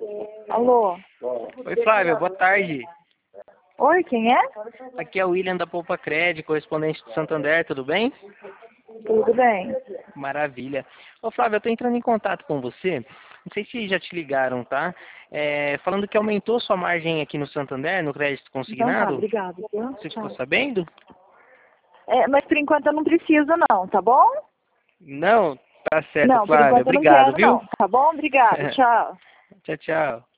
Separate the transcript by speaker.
Speaker 1: Alô?
Speaker 2: Oi, Flávia, boa tarde.
Speaker 1: Oi, quem é?
Speaker 2: Aqui é o William da Poupa Cred, correspondente do Santander, tudo bem?
Speaker 1: Tudo bem.
Speaker 2: Maravilha. Ô, Flávia, eu estou entrando em contato com você. Não sei se já te ligaram, tá? Falando que aumentou sua margem aqui no Santander, no crédito
Speaker 1: Então tá,
Speaker 2: consignado.
Speaker 1: obrigada.
Speaker 2: Você ficou
Speaker 1: Tchau.
Speaker 2: sabendo?
Speaker 1: Mas por enquanto eu não preciso não, tá bom?
Speaker 2: Não? Tá certo,
Speaker 1: Não, por
Speaker 2: Flávia.
Speaker 1: enquanto eu não
Speaker 2: Obrigado,
Speaker 1: quero
Speaker 2: viu?
Speaker 1: não, tá bom? Obrigada, tchau.
Speaker 2: Tchau, tchau.